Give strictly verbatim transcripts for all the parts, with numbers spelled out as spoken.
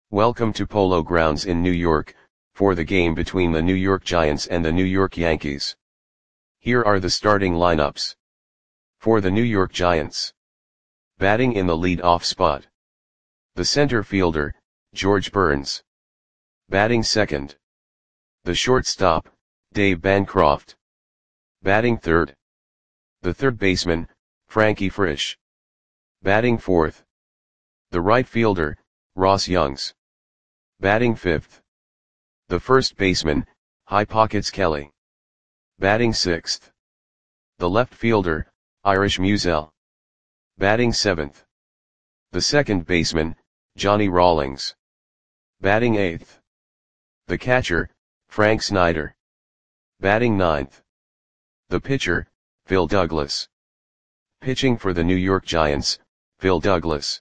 Welcome to Polo Grounds in New York, for the game between the New York Giants and the New York Yankees. Here are the starting lineups. For the New York Giants. Batting in the lead-off spot. The center fielder, George Burns. Batting second. The shortstop, Dave Bancroft. Batting third. The third baseman, Frankie Frisch. Batting fourth. The right fielder, Ross Youngs. Batting fifth. The first baseman, High Pockets Kelly. Batting sixth. The left fielder, Irish Musial. Batting seventh. The second baseman, Johnny Rawlings. Batting eighth. The catcher, Frank Snyder. Batting ninth. The pitcher, Phil Douglas. Pitching for the New York Giants, Phil Douglas.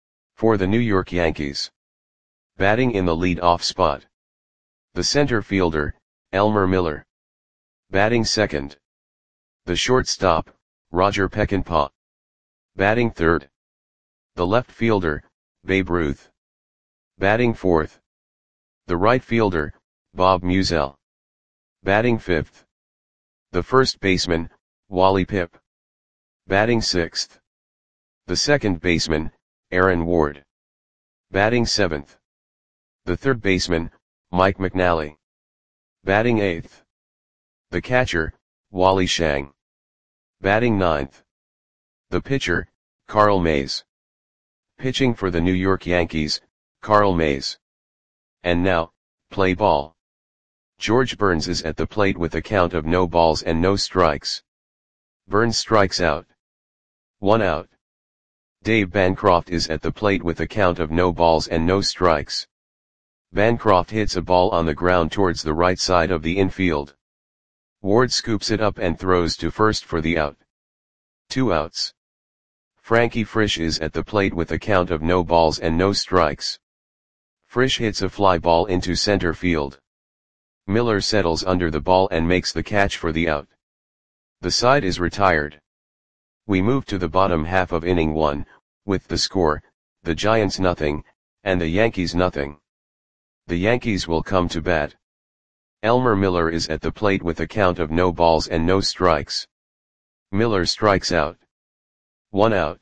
For the New York Yankees. Batting in the lead-off spot. The center fielder, Elmer Miller. Batting second. The shortstop, Roger Peckinpah. Batting third. The left fielder, Babe Ruth. Batting fourth. The right fielder, Bob Musial. Batting fifth. The first baseman, Wally Pipp. Batting sixth. The second baseman, Aaron Ward. Batting seventh. The third baseman, Mike McNally. Batting eighth. The catcher, Wally Shang. Batting ninth. The pitcher, Carl Mays. Pitching for the New York Yankees, Carl Mays. And now, play ball. George Burns is at the plate with a count of no balls and no strikes. Burns strikes out. One out. Dave Bancroft is at the plate with a count of no balls and no strikes. Bancroft hits a ball on the ground towards the right side of the infield. Ward scoops it up and throws to first for the out. Two outs. Frankie Frisch is at the plate with a count of no balls and no strikes. Frisch hits a fly ball into center field. Miller settles under the ball and makes the catch for the out. The side is retired. We move to the bottom half of inning one, with the score, the Giants nothing, and the Yankees nothing. The Yankees will come to bat. Elmer Miller is at the plate with a count of no balls and no strikes. Miller strikes out. One out.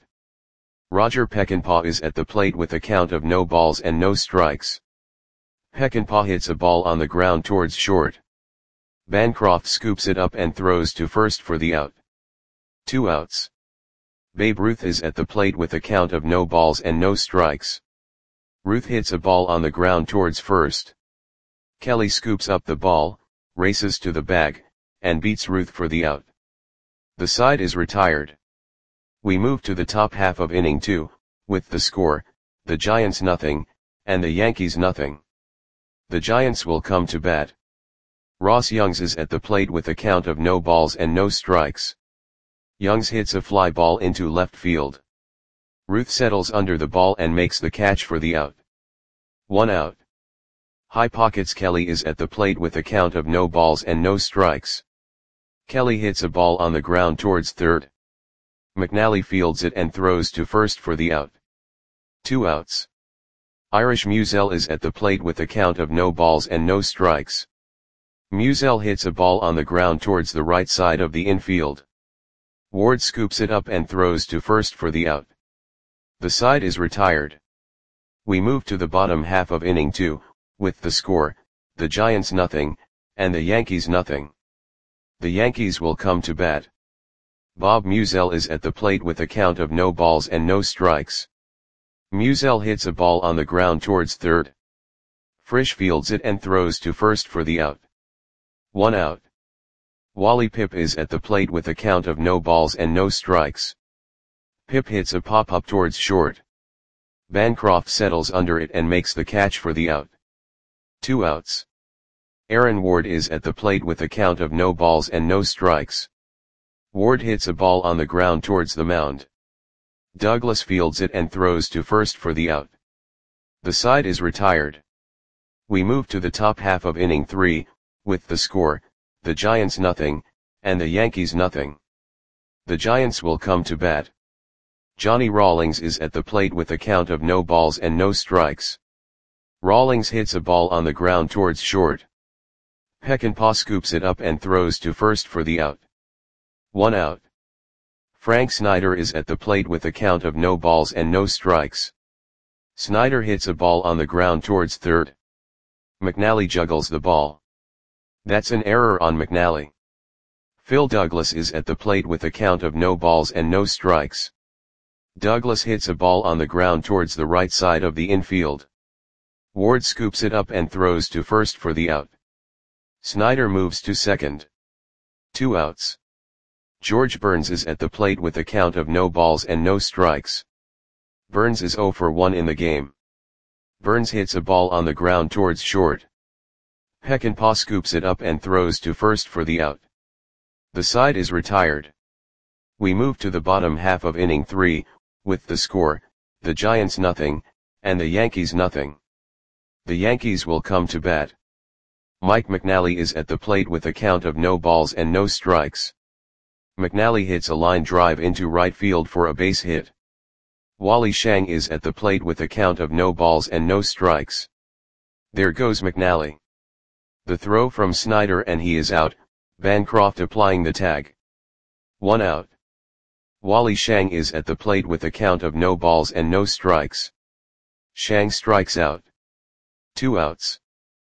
Roger Peckinpah is at the plate with a count of no balls and no strikes. Peckinpah hits a ball on the ground towards short. Bancroft scoops it up and throws to first for the out. Two outs. Babe Ruth is at the plate with a count of no balls and no strikes. Ruth hits a ball on the ground towards first. Kelly scoops up the ball, races to the bag, and beats Ruth for the out. The side is retired. We move to the top half of inning two, with the score, the Giants nothing, and the Yankees nothing. The Giants will come to bat. Ross Youngs is at the plate with a count of no balls and no strikes. Youngs hits a fly ball into left field. Ruth settles under the ball and makes the catch for the out. One out. High Pockets Kelly is at the plate with a count of no balls and no strikes. Kelly hits a ball on the ground towards third. McNally fields it and throws to first for the out. Two outs. Irish Musial is at the plate with a count of no balls and no strikes. Musial hits a ball on the ground towards the right side of the infield. Ward scoops it up and throws to first for the out. The side is retired. We move to the bottom half of inning two, with the score, the Giants nothing, and the Yankees nothing. The Yankees will come to bat. Bob Musial is at the plate with a count of no balls and no strikes. Musial hits a ball on the ground towards third. Frisch fields it and throws to first for the out. One out. Wally Pipp is at the plate with a count of no balls and no strikes. Pipp hits a pop-up towards short. Bancroft settles under it and makes the catch for the out. Two outs. Aaron Ward is at the plate with a count of no balls and no strikes. Ward hits a ball on the ground towards the mound. Douglas fields it and throws to first for the out. The side is retired. We move to the top half of inning three, with the score, the Giants nothing, and the Yankees nothing. The Giants will come to bat. Johnny Rawlings is at the plate with a count of no balls and no strikes. Rawlings hits a ball on the ground towards short. Peckinpah scoops it up and throws to first for the out. One out. Frank Snyder is at the plate with a count of no balls and no strikes. Snyder hits a ball on the ground towards third. McNally juggles the ball. That's an error on McNally. Phil Douglas is at the plate with a count of no balls and no strikes. Douglas hits a ball on the ground towards the right side of the infield. Ward scoops it up and throws to first for the out. Snyder moves to second. Two outs. George Burns is at the plate with a count of no balls and no strikes. Burns is oh for one in the game. Burns hits a ball on the ground towards short. Peckinpah scoops it up and throws to first for the out. The side is retired. We move to the bottom half of inning three, with the score, the Giants nothing, and the Yankees nothing. The Yankees will come to bat. Mike McNally is at the plate with a count of no balls and no strikes. McNally hits a line drive into right field for a base hit. Wally Shang is at the plate with a count of no balls and no strikes. There goes McNally. The throw from Snyder and he is out, Bancroft applying the tag. One out. Wally Shang is at the plate with a count of no balls and no strikes. Shang strikes out. Two outs.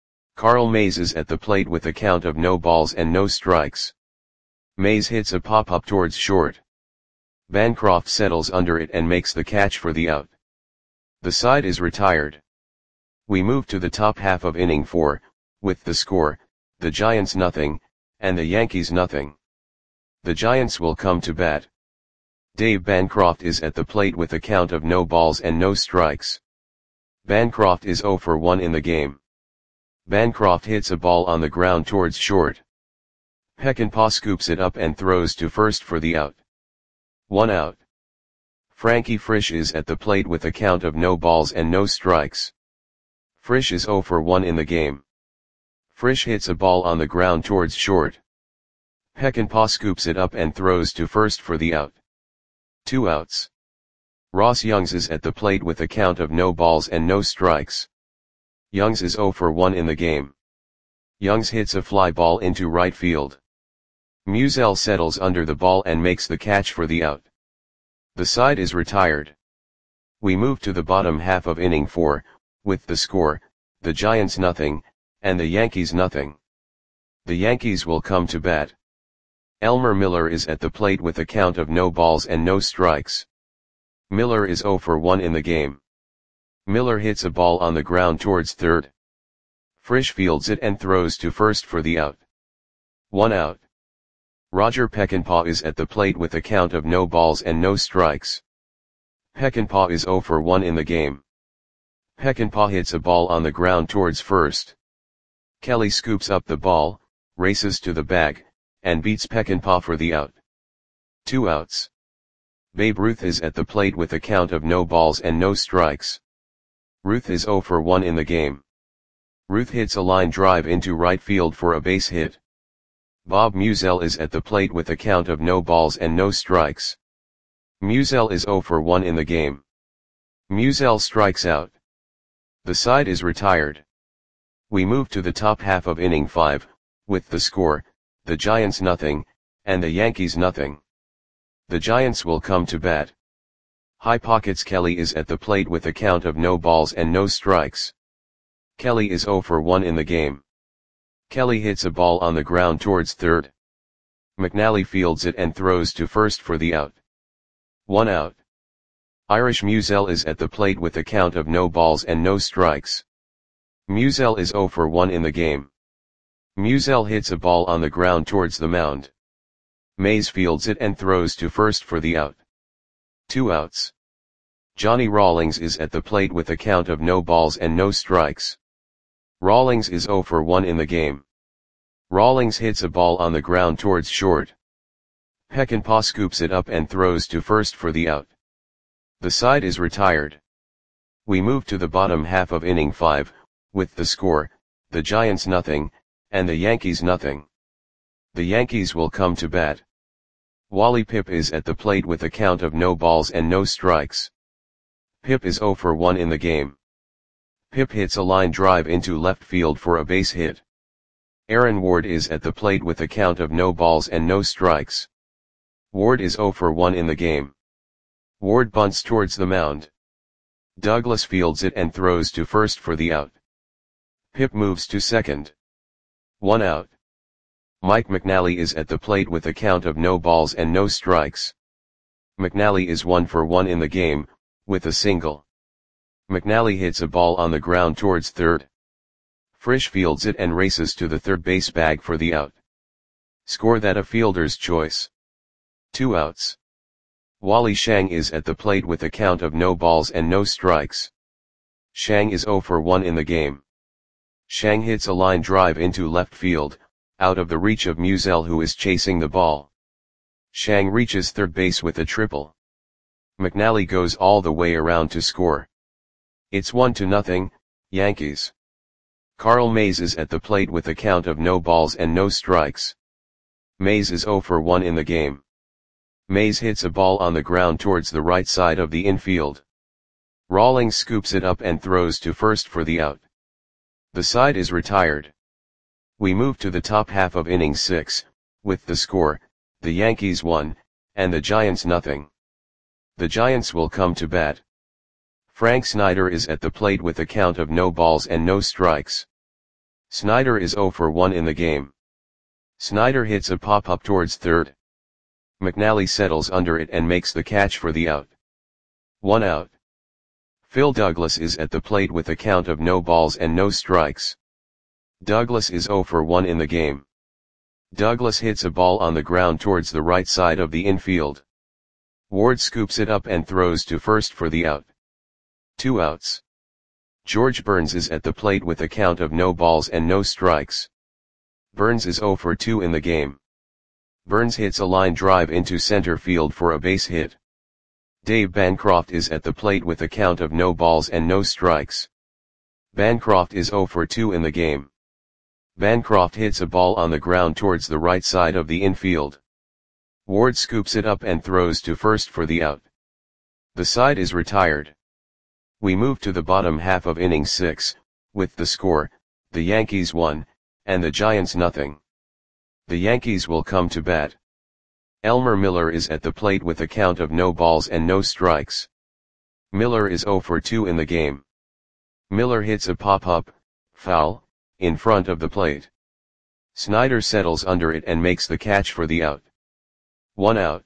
Carl Mays is at the plate with a count of no balls and no strikes. Mays hits a pop-up towards short. Bancroft settles under it and makes the catch for the out. The side is retired. We move to the top half of inning four, with the score, the Giants nothing, and the Yankees nothing. The Giants will come to bat. Dave Bancroft is at the plate with a count of no balls and no strikes. Bancroft is oh for one in the game. Bancroft hits a ball on the ground towards short. Peckinpah scoops it up and throws to first for the out. One out. Frankie Frisch is at the plate with a count of no balls and no strikes. Frisch is oh for one in the game. Frisch hits a ball on the ground towards short. Peckinpah scoops it up and throws to first for the out. Two outs. Ross Youngs is at the plate with a count of no balls and no strikes. Youngs is oh for one in the game. Youngs hits a fly ball into right field. Musial settles under the ball and makes the catch for the out. The side is retired. We move to the bottom half of inning four, with the score, the Giants nothing, and the Yankees nothing. The Yankees will come to bat. Elmer Miller is at the plate with a count of no balls and no strikes. Miller is oh for one in the game. Miller hits a ball on the ground towards third. Frisch fields it and throws to first for the out. One out. Roger Peckinpah is at the plate with a count of no balls and no strikes. Peckinpah is oh for one in the game. Peckinpah hits a ball on the ground towards first. Kelly scoops up the ball, races to the bag, and beats Peckinpah for the out. Two outs. Babe Ruth is at the plate with a count of no balls and no strikes. Ruth is oh for one in the game. Ruth hits a line drive into right field for a base hit. Bob Musial is at the plate with a count of no balls and no strikes. Musial is oh for one in the game. Musial strikes out. The side is retired. We move to the top half of inning five, with the score, the Giants nothing, and the Yankees nothing. The Giants will come to bat. High Pockets Kelly is at the plate with a count of no balls and no strikes. Kelly is oh for one in the game. Kelly hits a ball on the ground towards third. McNally fields it and throws to first for the out. One out. Irish Musial is at the plate with a count of no balls and no strikes. Musial is oh for one in the game. Musial hits a ball on the ground towards the mound. Mays fields it and throws to first for the out. Two outs. Johnny Rawlings is at the plate with a count of no balls and no strikes. Rawlings is oh for one in the game. Rawlings hits a ball on the ground towards short. Peckinpah scoops it up and throws to first for the out. The side is retired. We move to the bottom half of inning five, with the score, the Giants nothing, and the Yankees nothing. The Yankees will come to bat. Wally Pipp is at the plate with a count of no balls and no strikes. Pipp is oh for one in the game. Pip hits a line drive into left field for a base hit. Aaron Ward is at the plate with a count of no balls and no strikes. Ward is zero for one in the game. Ward bunts towards the mound. Douglas fields it and throws to first for the out. Pip moves to second. One out. Mike McNally is at the plate with a count of no balls and no strikes. McNally is one for one in the game, with a single. McNally hits a ball on the ground towards third. Frisch fields it and races to the third base bag for the out. Score that a fielder's choice. Two outs. Wally Shang is at the plate with a count of no balls and no strikes. Shang is zero for one in the game. Shang hits a line drive into left field, out of the reach of Musial, who is chasing the ball. Shang reaches third base with a triple. McNally goes all the way around to score. It's one to nothing, Yankees. Carl Mays is at the plate with a count of no balls and no strikes. Mays is zero for one in the game. Mays hits a ball on the ground towards the right side of the infield. Rawlings scoops it up and throws to first for the out. The side is retired. We move to the top half of inning six, with the score, the Yankees one, and the Giants nothing. The Giants will come to bat. Frank Snyder is at the plate with a count of no balls and no strikes. Snyder is zero for one in the game. Snyder hits a pop-up towards third. McNally settles under it and makes the catch for the out. One out. Phil Douglas is at the plate with a count of no balls and no strikes. Douglas is zero for one in the game. Douglas hits a ball on the ground towards the right side of the infield. Ward scoops it up and throws to first for the out. Two outs. George Burns is at the plate with a count of no balls and no strikes. Burns is zero for two in the game. Burns hits a line drive into center field for a base hit. Dave Bancroft is at the plate with a count of no balls and no strikes. Bancroft is zero for two in the game. Bancroft hits a ball on the ground towards the right side of the infield. Ward scoops it up and throws to first for the out. The side is retired. We move to the bottom half of inning six, with the score, the Yankees one, and the Giants nothing. The Yankees will come to bat. Elmer Miller is at the plate with a count of no balls and no strikes. Miller is zero for two in the game. Miller hits a pop-up, foul, in front of the plate. Snyder settles under it and makes the catch for the out. One out.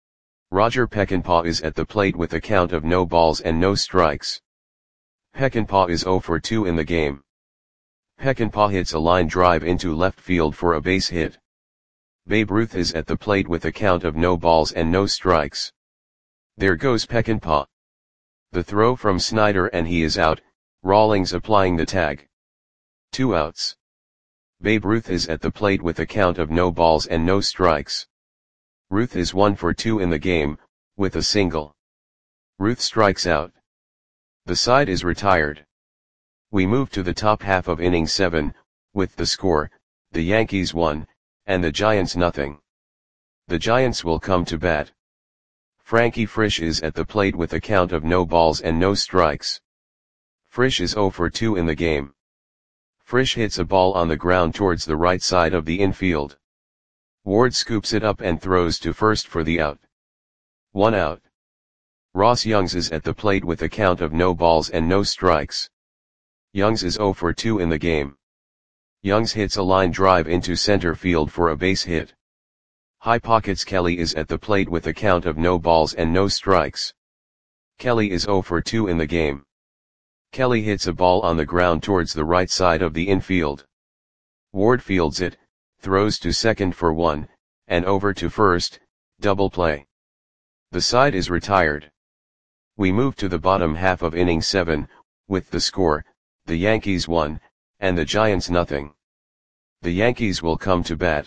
Roger Peckinpah is at the plate with a count of no balls and no strikes. Peckinpah is zero for two in the game. Peckinpah hits a line drive into left field for a base hit. Babe Ruth is at the plate with a count of no balls and no strikes. There goes Peckinpah. The throw from Snyder and he is out, Rawlings applying the tag. Two outs. Babe Ruth is at the plate with a count of no balls and no strikes. Ruth is one for two in the game, with a single. Ruth strikes out. The side is retired. We move to the top half of inning seven, with the score, the Yankees one, and the Giants nothing. The Giants will come to bat. Frankie Frisch is at the plate with a count of no balls and no strikes. Frisch is zero for two in the game. Frisch hits a ball on the ground towards the right side of the infield. Ward scoops it up and throws to first for the out. One out. Ross Youngs is at the plate with a count of no balls and no strikes. Youngs is zero for two in the game. Youngs hits a line drive into center field for a base hit. High Pockets Kelly is at the plate with a count of no balls and no strikes. Kelly is zero for two in the game. Kelly hits a ball on the ground towards the right side of the infield. Ward fields it, throws to second for one, and over to first, double play. The side is retired. We move to the bottom half of inning seven, with the score, the Yankees one, and the Giants nothing. The Yankees will come to bat.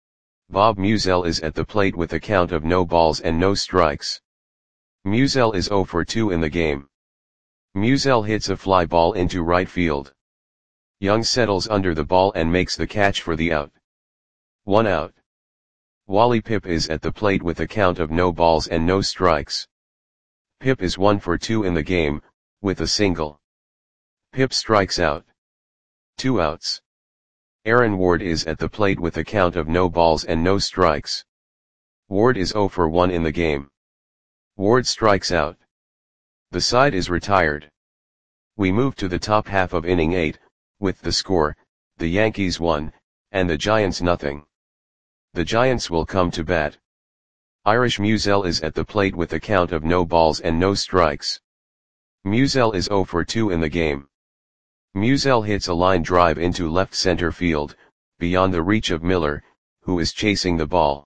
Bob Musial is at the plate with a count of no balls and no strikes. Musial is zero for two in the game. Musial hits a fly ball into right field. Young settles under the ball and makes the catch for the out. One out. Wally Pipp is at the plate with a count of no balls and no strikes. Pipp is one for two in the game, with a single. Pip strikes out. Two outs. Aaron Ward is at the plate with a count of no balls and no strikes. Ward is oh for one in the game. Ward strikes out. The side is retired. We move to the top half of inning eight, with the score, the Yankees one, and the Giants nothing. The Giants will come to bat. Irish Musial is at the plate with a count of no balls and no strikes. Musial is oh for two in the game. Musial hits a line drive into left center field, beyond the reach of Miller, who is chasing the ball.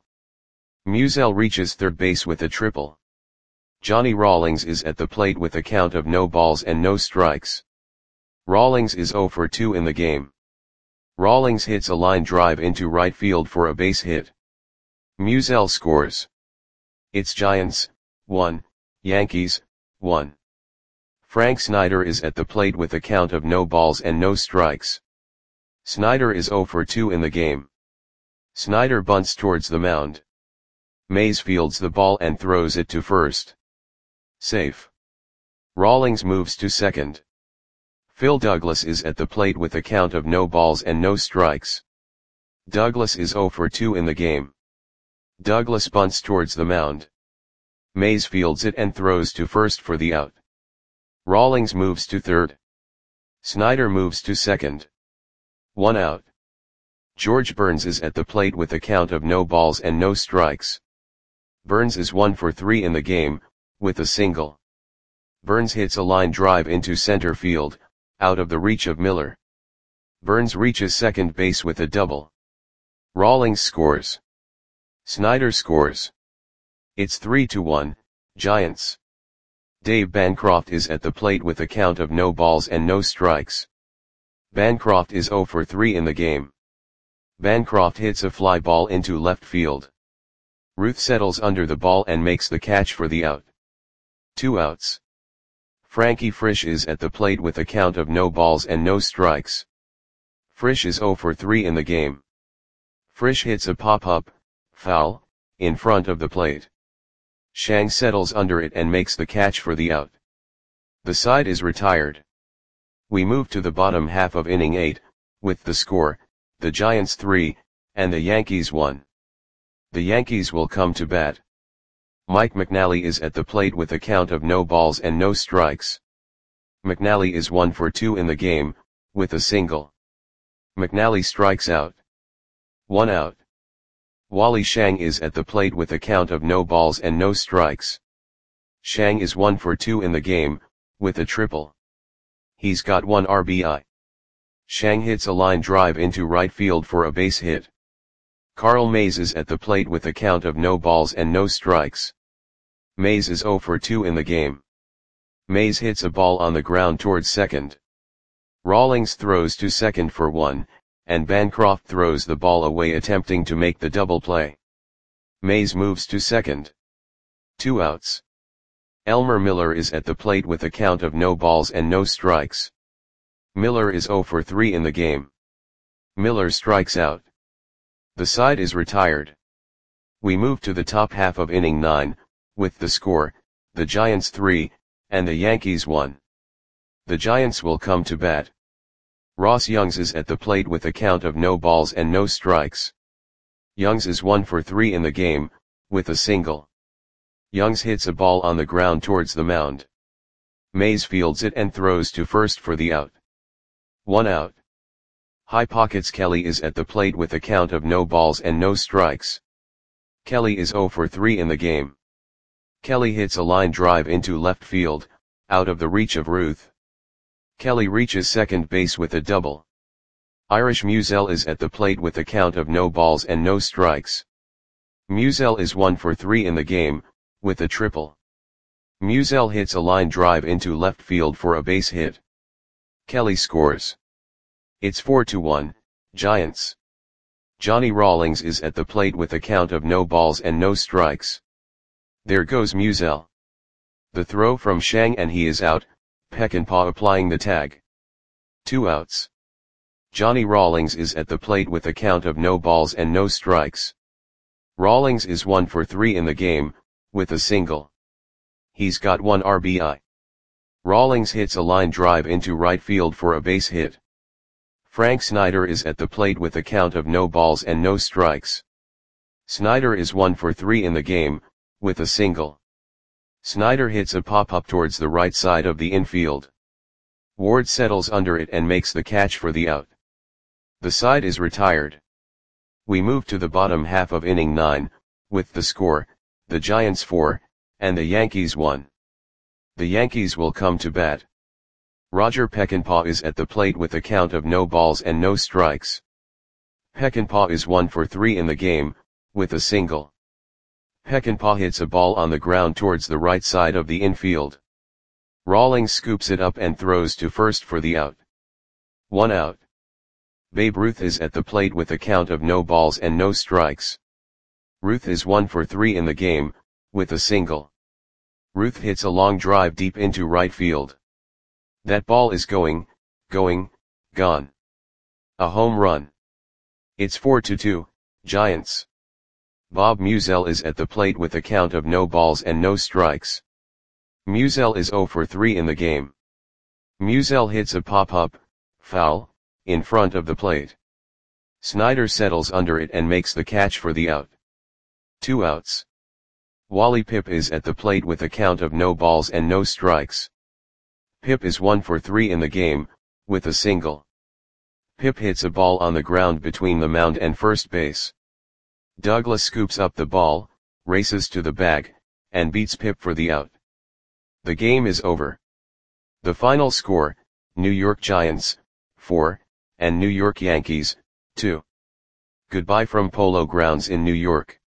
Musial reaches third base with a triple. Johnny Rawlings is at the plate with a count of no balls and no strikes. Rawlings is oh for two in the game. Rawlings hits a line drive into right field for a base hit. Musial scores. It's Giants, one, Yankees, one. Frank Snyder is at the plate with a count of no balls and no strikes. Snyder is oh for two in the game. Snyder bunts towards the mound. Mays fields the ball and throws it to first. Safe. Rawlings moves to second. Phil Douglas is at the plate with a count of no balls and no strikes. Douglas is oh for two in the game. Douglas bunts towards the mound. Mays fields it and throws to first for the out. Rawlings moves to third. Snyder moves to second. One out. George Burns is at the plate with a count of no balls and no strikes. Burns is one for three in the game, with a single. Burns hits a line drive into center field, out of the reach of Miller. Burns reaches second base with a double. Rawlings scores. Snyder scores. It's three to one, Giants. Dave Bancroft is at the plate with a count of no balls and no strikes. Bancroft is oh for three in the game. Bancroft hits a fly ball into left field. Ruth settles under the ball and makes the catch for the out. Two outs. Frankie Frisch is at the plate with a count of no balls and no strikes. Frisch is oh for three in the game. Frisch hits a pop-up, foul, in front of the plate. Shang settles under it and makes the catch for the out. The side is retired. We move to the bottom half of inning eight, with the score, the Giants three, and the Yankees one. The Yankees will come to bat. Mike McNally is at the plate with a count of no balls and no strikes. McNally is one for two in the game, with a single. McNally strikes out. One out. Wally Shang is at the plate with a count of no balls and no strikes. Shang is one for two in the game, with a triple. He's got one R B I. Shang hits a line drive into right field for a base hit. Carl Mays is at the plate with a count of no balls and no strikes. Mays is oh for two in the game. Mays hits a ball on the ground towards second. Rawlings throws to second for one, and Bancroft throws the ball away attempting to make the double play. Mays moves to second. Two outs. Elmer Miller is at the plate with a count of no balls and no strikes. Miller is oh for three in the game. Miller strikes out. The side is retired. We move to the top half of inning nine, with the score, the Giants three, and the Yankees one. The Giants will come to bat. Ross Youngs is at the plate with a count of no balls and no strikes. Youngs is one for three in the game, with a single. Youngs hits a ball on the ground towards the mound. Mays fields it and throws to first for the out. One out. High Pockets Kelly is at the plate with a count of no balls and no strikes. Kelly is oh for three in the game. Kelly hits a line drive into left field, out of the reach of Ruth. Kelly reaches second base with a double. Irish Musial is at the plate with a count of no balls and no strikes. Musial is one for three in the game, with a triple. Musial hits a line drive into left field for a base hit. Kelly scores. It's four to one, Giants. Johnny Rawlings is at the plate with a count of no balls and no strikes. There goes Musial. The throw from Shang and he is out, Peckinpah applying the tag. Two outs. Johnny Rawlings is at the plate with a count of no balls and no strikes. Rawlings is one for three in the game, with a single. He's got one R B I. Rawlings hits a line drive into right field for a base hit. Frank Snyder is at the plate with a count of no balls and no strikes. Snyder is one for three in the game, with a single. Snyder hits a pop-up towards the right side of the infield. Ward settles under it and makes the catch for the out. The side is retired. We move to the bottom half of inning nine, with the score, the Giants four, and the Yankees one. The Yankees will come to bat. Roger Peckinpah is at the plate with a count of no balls and no strikes. Peckinpah is one for three in the game, with a single. Peckinpah hits a ball on the ground towards the right side of the infield. Rawlings scoops it up and throws to first for the out. One out. Babe Ruth is at the plate with a count of no balls and no strikes. Ruth is one for three in the game, with a single. Ruth hits a long drive deep into right field. That ball is going, going, gone. A home run. It's four to two, Giants. Bob Musial is at the plate with a count of no balls and no strikes. Musial is zero for three in the game. Musial hits a pop-up, foul, in front of the plate. Snyder settles under it and makes the catch for the out. Two outs. Wally Pipp is at the plate with a count of no balls and no strikes. Pipp is one for three in the game, with a single. Pipp hits a ball on the ground between the mound and first base. Douglas scoops up the ball, races to the bag, and beats Pipp for the out. The game is over. The final score, New York Giants, four, and New York Yankees, two. Goodbye from Polo Grounds in New York.